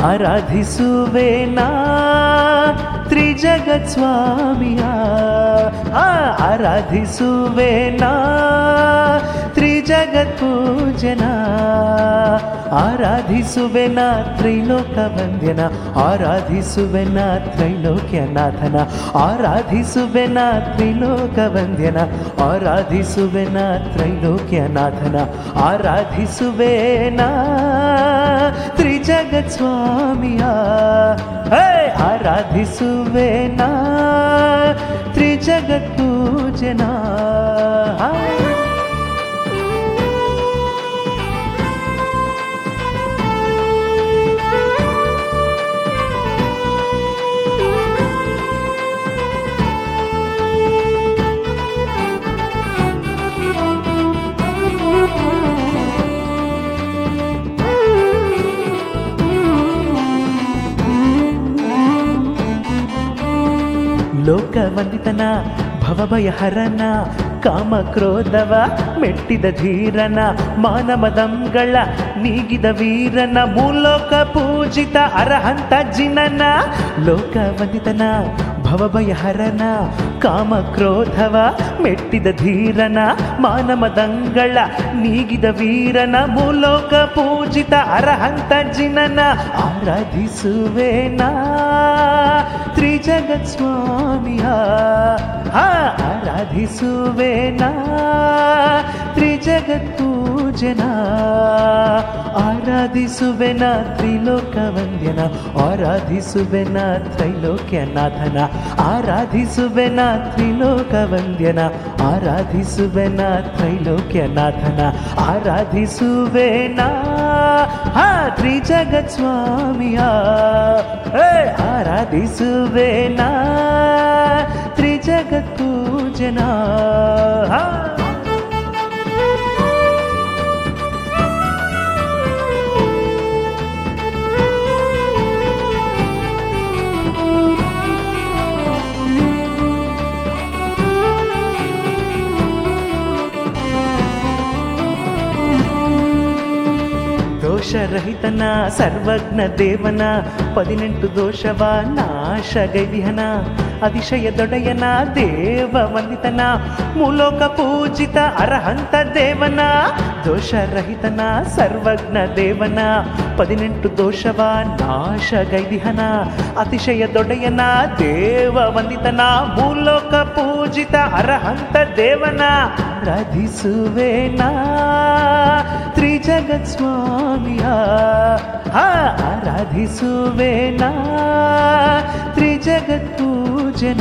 ಆರಾಧಿಸುವೆನಾ ತ್ರಿಜಗತ್ ಸ್ವಾಮಿಯ ಆರಾಧಿಸುವೆನಾ ತ್ರಿಜಗತ್ ಪೂಜನ ಆರಾಧಿಸುವೆನ ತ್ರೈಲೋಕ ವಂದ್ಯನ ಆರಾಧಿಸುವೆನ ತ್ರೈಲೋಕ್ಯನಾಥನ ಆರಾಧಿಸುವೆನ ತ್ರೈಲೋಕ ವಂದ್ಯನ ಆರಾಧಿಸುವೆನ ತ್ರೈಲೋಕ್ಯನಾಥನ ಆರಾಧಿಸುವೆನ ತ್ರಿಜಗತ್ ಸ್ವಾಮಿಯ ಆರಾಧಿಸುವೆನ ತ್ರಿಜಗತ್ ಪೂಜನ ಲೋಕವಂದಿತನ ಭವಭಯಹರನ ಕಾಮ ಕ್ರೋಧವ ಮೆಟ್ಟಿದ ಧೀರನ ಮಾನಮದಂಗಳ ನೀಗಿದ ವೀರನ ಮೂಲೋಕ ಪೂಜಿತ ಅರಹಂತ ಜಿನನ ಲೋಕವಂದಿತನ ಭವಭಯಹರನ ಕಾಮ ಕ್ರೋಧವ ಮೆಟ್ಟಿದ ಧೀರನ ಮಾನಮದಂಗಳ ನೀಗಿದ ವೀರನ ಮೂಲೋಕ ಪೂಜಿತ ಅರಹಂತ ಜಿನನ ಆರಾಧಿಸುವೆನಾ ತ್ರಿಜಗತ್ ಸ್ವಾಮಿಯ ಆರಾಧಿಸುವೆನಾ ತ್ರಿಜಗತ್ ಪೂಜನ ಆರಾಧಿಸುವೆನ ತ್ರಿಲೋಕ ವಂದ್ಯನ ಆರಾಧಿಸುವೆನ ತ್ರೈಲೋಕ್ಯನಾಥನ ಆರಾಧಿಸುವೆನ ತ್ರಿಲೋಕ ವಂದ್ಯನ ಆರಾಧಿಸುವೆನ ತ್ರೈಲೋಕ್ಯನಾಥನ ಆರಾಧಿಸುವೆನ ತ್ರಿಜಗತ್ ಸ್ವಾಮಿಯ ಆರಾಧಿಸುವೆನ ತ್ರಿಜಗತ್ ಪೂಜನ ದೋಷರಹಿತನ ಸರ್ವಜ್ಞ ದೇವನ 18 ದೋಷವ ನಾಶಗೈದಿಹನ ಅತಿಶಯ ದೊಡೆಯನ ದೇವ ವಂದಿತನ ಮೂಲೋಕ ಪೂಜಿತ ಅರಹಂತ ದೇವನ ದೋಷರಹಿತನ ಸರ್ವಜ್ಞ ದೇವನ 18 ದೋಷವ ನಾಶಗೈದಿಹನ ಅತಿಶಯ ದೊಡೆಯನ ದೇವ ವಂದಿತನ ಮೂಲೋಕ ಪೂಜಿತ ಅರಹಂತ ದೇವನ ಆರಾಧಿಸುವೆನಾ ತ್ರಿಜಗತ್ ಸ್ವಾಮಿಯ ಆರಾಧಿಸುವೆನಾ ತ್ರಿಜಗತ್ ಪೂಜನ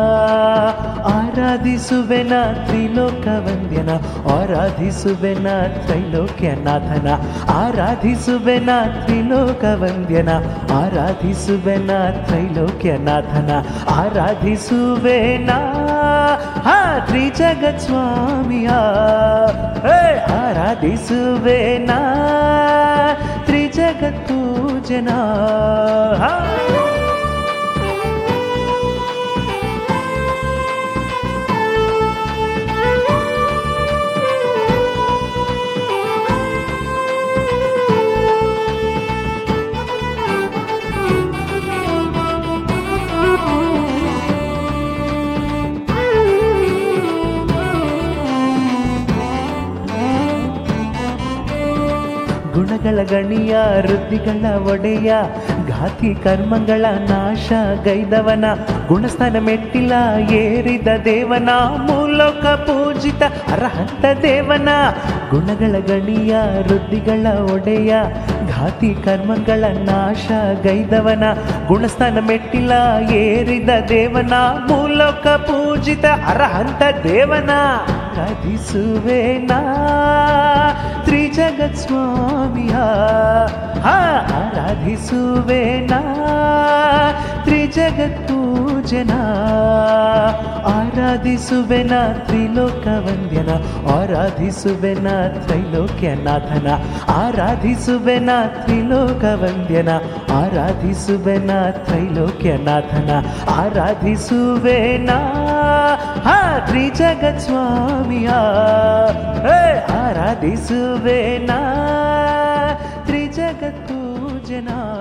ಆರಾಧಿಸುವೆನ ತ್ರಿಲೋಕ ವಂದ್ಯನ ಆರಾಧಿಸುವೆನ ತ್ರೈಲೋಕ್ಯನಾಥನ ಆರಾಧಿಸುವೆನ ತ್ರಿಲೋಕ ವಂದ್ಯನ ಆರಾಧಿಸುವೆನ ತ್ರೈಲೋಕ್ಯನಾಥನ ಆರಾಧಿಸುವೆನ ತ್ರಿಜಗತ್ ಸ್ವಾಮಿಯ ಆರಾಧಿಸುವೆನ ತ್ರಿಜಗತ್ ಪೂಜನ ಗುಣಗಳ ಗಣಿಯ ವೃದ್ಧಿಗಳ ಒಡೆಯ ಘಾತಿ ಕರ್ಮಗಳ ನಾಶ ಗೈದವನ ಗುಣಸ್ಥಾನ ಮೆಟ್ಟಿಲ ಏರಿದ ದೇವನ ಮೂಲೋಕ ಪೂಜಿತ ಅರಹಂತ ದೇವನ ಗುಣಗಳ ಗಣಿಯ ವೃದ್ಧಿಗಳ ಒಡೆಯ ಘಾತಿ ಕರ್ಮಗಳ ನಾಶ ಗೈದವನ ಗುಣಸ್ಥಾನ ಮೆಟ್ಟಿಲ ಏರಿದ ದೇವನ ಮೂಲೋಕ ಪೂಜಿತ ಅರಹಂತ ದೇವನ ಆರಾಧಿಸುವೆನಾ ತ್ರಿಜಗತ್ ಸ್ವಾಮಿಯ ಆರಾಧಿಸುವೆನಾ ತ್ರಿಜಗತ್ ಪೂಜನ ಆರಾಧಿಸುವೆನ ತ್ರಿಲೋಕ ವಂದ್ಯನ ಆರಾಧಿಸುವೆನ ತ್ರೈಲೋಕ್ಯನಾಥನ ಆರಾಧಿಸುವೆನ ತ್ರಿಲೋಕ ವಂದ್ಯನ ಆರಾಧಿಸುವೆನ ತ್ರೈಲೋಕ್ಯನಾಥನ ಆರಾಧಿಸುವೆನ ತ್ರಿಜಗತ್ ಸ್ವಾಮಿಯ ಆರಾಧಿಸುವೆನ ತ್ರಿಜಗತ್ ಪೂಜನ